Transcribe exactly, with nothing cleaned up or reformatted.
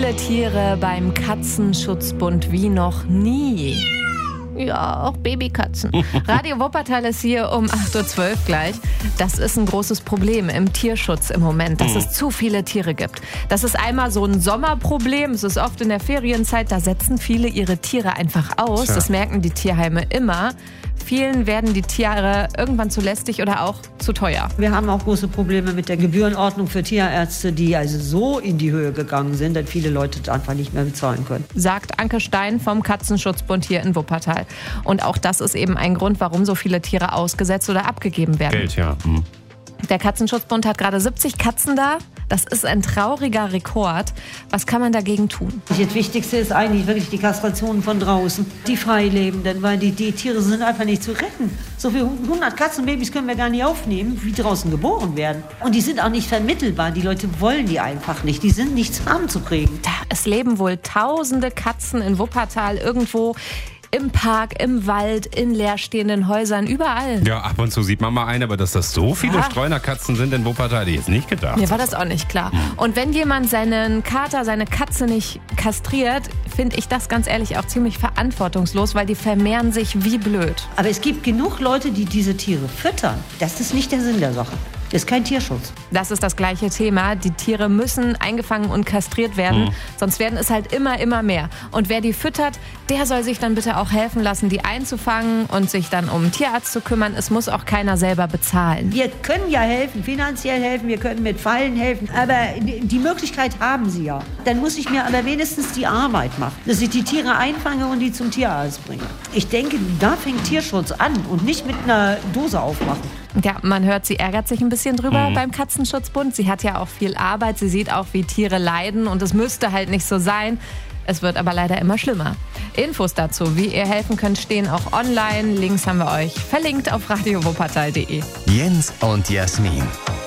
viele Tiere beim Katzenschutzbund wie noch nie. Ja, auch Babykatzen. Radio Wuppertal ist hier um acht Uhr zwölf gleich. Das ist ein großes Problem im Tierschutz im Moment, dass es zu viele Tiere gibt. Das ist einmal so ein Sommerproblem. Es ist oft in der Ferienzeit, da setzen viele ihre Tiere einfach aus. Tja. Das merken die Tierheime immer. Vielen werden die Tiere irgendwann zu lästig oder auch zu teuer. Wir haben auch große Probleme mit der Gebührenordnung für Tierärzte, die also so in die Höhe gegangen sind, dass viele Leute das einfach nicht mehr bezahlen können. Sagt Anke Stein vom Katzenschutzbund hier in Wuppertal. Und auch das ist eben ein Grund, warum so viele Tiere ausgesetzt oder abgegeben werden. Geld, ja. Hm. Der Katzenschutzbund hat gerade siebzig Katzen da. Das ist ein trauriger Rekord. Was kann man dagegen tun? Das Wichtigste ist eigentlich wirklich die Kastration von draußen, die Freilebenden, weil die, die Tiere sind einfach nicht zu retten. So viele hundert Katzenbabys können wir gar nicht aufnehmen, wie draußen geboren werden. Und die sind auch nicht vermittelbar. Die Leute wollen die einfach nicht. Die sind nicht zusammenzukriegen. Es leben wohl tausende Katzen in Wuppertal irgendwo im Park, im Wald, in leerstehenden Häusern, überall. Ja, ab und zu sieht man mal eine, aber dass das so viele Ja. Streunerkatzen sind in Wuppertal, hätte ich jetzt nicht gedacht. Mir war das auch nicht klar. Und wenn jemand seinen Kater, seine Katze nicht kastriert, finde ich das ganz ehrlich auch ziemlich verantwortungslos, weil die vermehren sich wie blöd. Aber es gibt genug Leute, die diese Tiere füttern. Das ist nicht der Sinn der Sache. Das ist kein Tierschutz. Das ist das gleiche Thema. Die Tiere müssen eingefangen und kastriert werden, Mhm. sonst werden es halt immer, immer mehr. Und wer die füttert, der soll sich dann bitte auch helfen lassen, die einzufangen und sich dann um einen Tierarzt zu kümmern. Es muss auch keiner selber bezahlen. Wir können ja helfen, finanziell helfen, wir können mit Fallen helfen, aber die Möglichkeit haben sie ja. Dann muss ich mir aber wenigstens die Arbeit machen, dass ich die Tiere einfange und die zum Tierarzt bringe. Ich denke, da fängt Tierschutz an und nicht mit einer Dose aufmachen. Ja, man hört, sie ärgert sich ein bisschen drüber Mhm. beim Katzenschutzbund. Sie hat ja auch viel Arbeit, sie sieht auch, wie Tiere leiden und es müsste halt nicht so sein. Es wird aber leider immer schlimmer. Infos dazu, wie ihr helfen könnt, stehen auch online. Links haben wir euch verlinkt auf radio wuppertal punkt de. Jens und Jasmin.